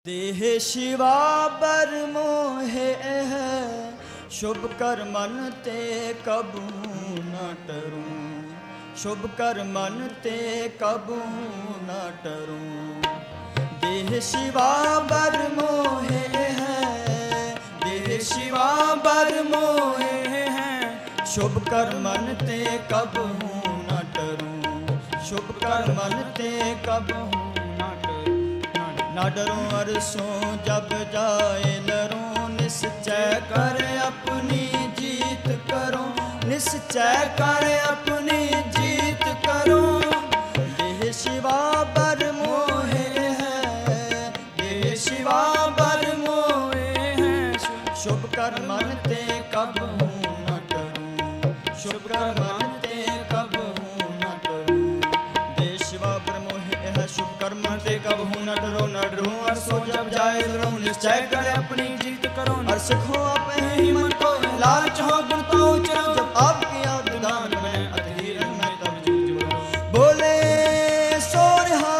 देह शिवा बर मोहे है, शुभ कर मन ते कबू न टरूं। शुभ कर मन ते कबू न टरूं। देह शिवा बर मोहे है, देह शिवा बर मोहे है, शुभ कर मन ते कबू न टरूं। शुभ कर मन ते कबू न डरूं। अरसों जब जाए लरूं, निश्चय कर अपनी जीत करो। निश्चय कर अपनी जीत करो। देह शिवा बर मोहे है, देह शिवा बर मोहे है, शुभ कर मन ते कब न डरूं। शुभ कर मन ते कब न डरूं। देह शिवा बर मोहे है, शुभ कर मन ते कब न डरो न डरूं। अरसों जब जाए लरूं, निश्चय कर अपनी जीत करो। अर्श खो अपने ही मन को, लालच हो गुण तो उचरो। जब आपकी आबदान में अधीर मैं तब जूझ बोले सो रहा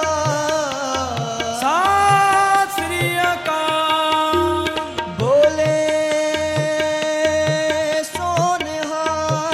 सत श्री अकाल। बोले सो रहा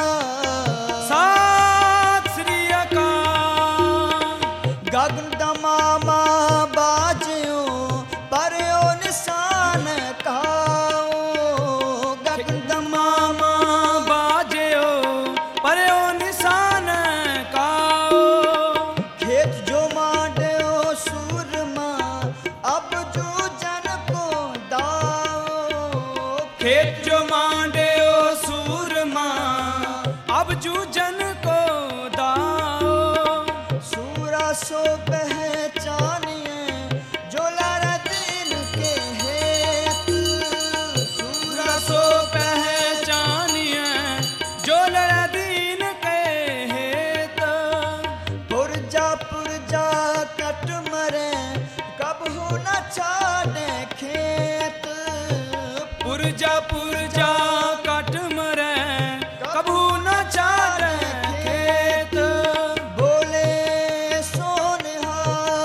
सत श्री अकाल। गगन दमामा बाजो पर ओ निशान काओ। गगन दमामा बाजो पर ओ निशान काओ। खेत जो मांडो सूरमा, अब जो जन को दाओ। खेत जो मांडे ओ सूरमा, अब जूझन को दाओ। सूरा सो पहचानिए जो लड़ा दिल के हेत। सूरा सो पहचानिए जो लड़ा दीन के हेत। पुरजा कट मरे, कब हो न छाड़े खेत। पुरजा कट मरे, कबू न चारे खेत। बोले सोनिहा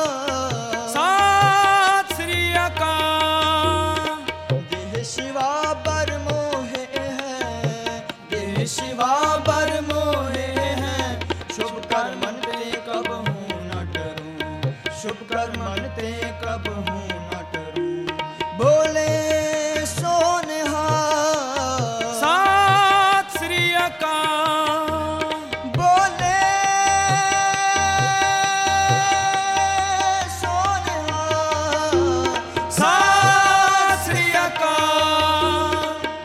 सत श्री अकाल। देह शिवा बर मोहे है, देह शिवा बर मोहे है, शुभ कर मन ते कब हूँ न डरूं। शुभ कर मन ते कब हूँ न डरूं। बोले सोनिहा सत श्री अकाल। बोले सोनिहा सत श्री अकाल।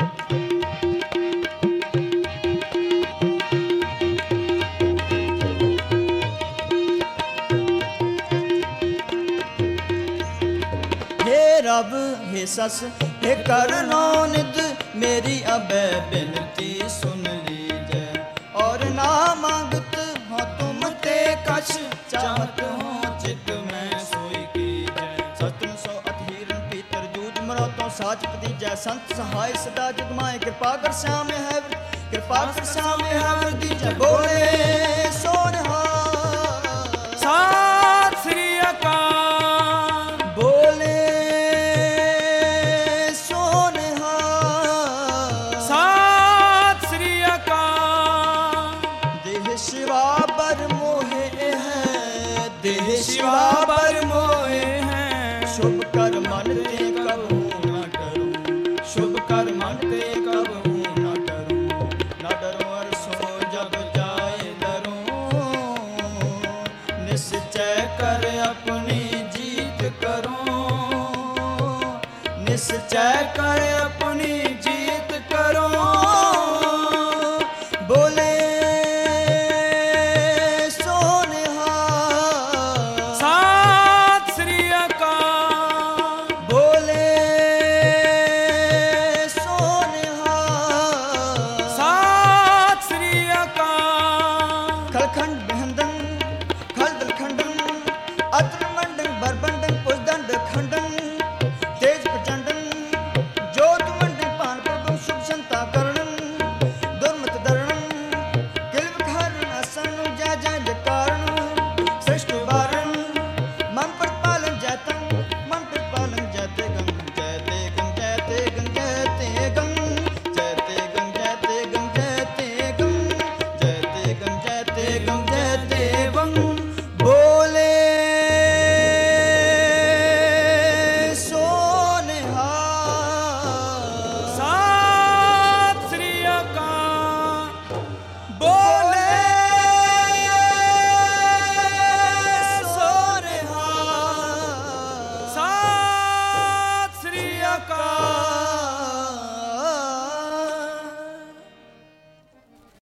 हे रब हे सस हे करनो निध, मेरी अबे बिनती सुन लीजै। और ना मांगत हो तुम ते कछ, चाहत हो चित में सोई कीजै। सतुम सो अधीरन पीतर जूझ मरो तो साच पतीजै। संत सहाय सदा जुग माए, कृपा कर श्याम है कृपा कर श्याम है दीजै। बोले सोनहा सत श्री अकाल। बोले सोनहा सत श्री अकाल। देह शिवा बर मोहे है, देह शिवा बर मोहे है, शुभ कर मन ते कबू न डरूं। शुभ कर मन ते कबू न डरूं। न डरूं अरसों जब जाए लरूं, निश्चय कर अपनी जीत करूं। निश्चय कर अपनी